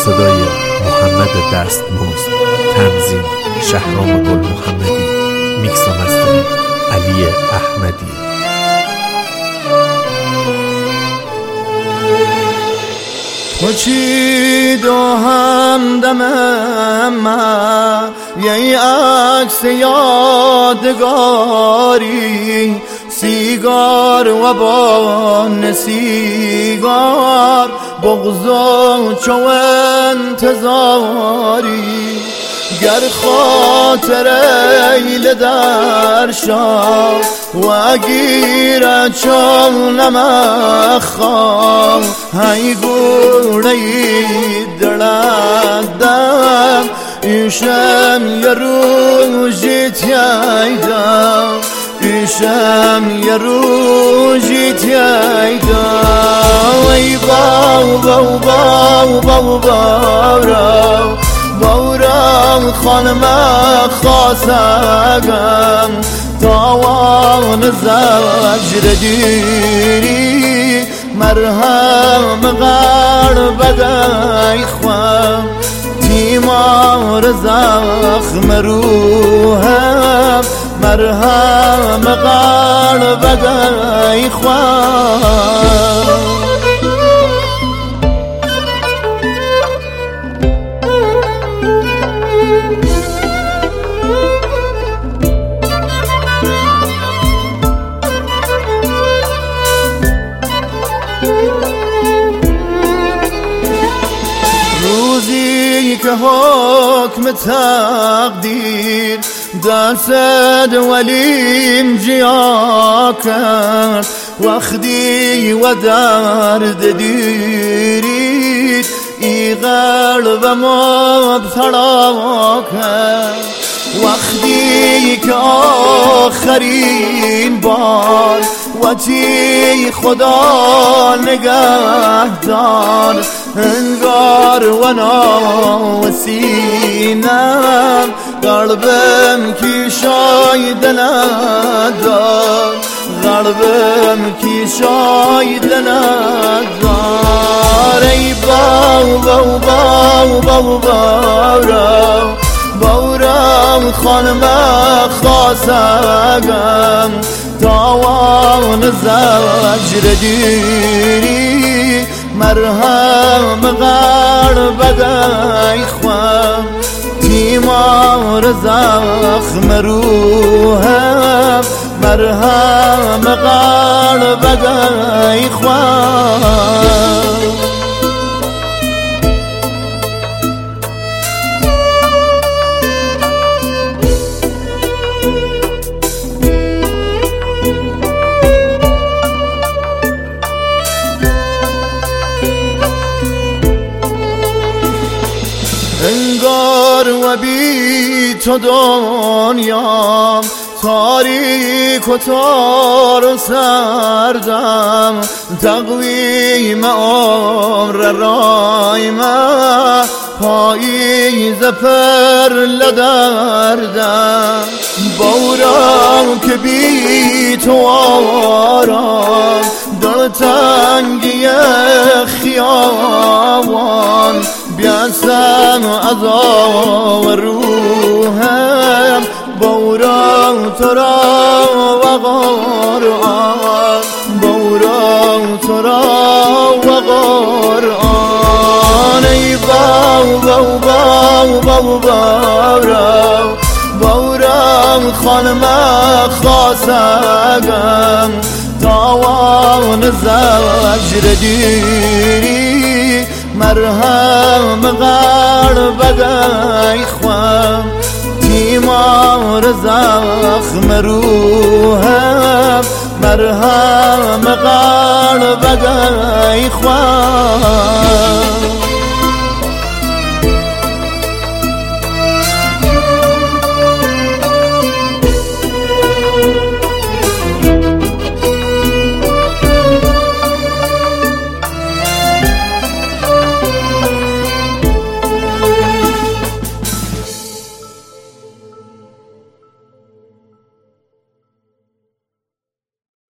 صدای محمد دستمزد، تنظیم شهرام گل محمدی، میکس و مسترینگ علی احمدی. تو چی دو همدمم من یه عکس یادگاری، سیگار و بان سیگار، بغض و چو انتظاری. گر خاطر ایل در شام و اگیر چون نمخام، های گوری دلدم ایشم یه روزی تیایدم، ایشم یه روزی تیایدم. ای باو باو باو باو باو بورم خانم خاصگم، تاوان زجر دیری مرهم قلب گی خوام، تیمار زخم روحم مرهم قلب گی خوام. روزی که حکم تقدیر دست ولیم جیا کرد، وقتی و درد دیرید ای قلب مبتلا کرد. وقتی که آخرین بار وتی خدا نگهدار، انگار و ناسینم قلبم کی شاید ندار، قلبم کی شاید ندار. ای باو باو باو باو باو بورم خانم خاصگم، تاوان زجر دیری مرهم قلب گی خوام، تیمار زخم روحم مرهم قلب گی خوام. انگار و بی تو دنیام تاریک و تار و سردم، تقویم عمر رایم پاییز پر لدردم. بورم که بی تو آرام دلتنگی خیابان، بیاسم از روحم بورم تو را و قرآن، بورم تو را و قرآن. ای باو باو باو باو باو بورم خانم خاصگم، تاوان زجر دیری مرهم قلب گی خوام، تیمار زخم روحم مرهم قلب گی خوام.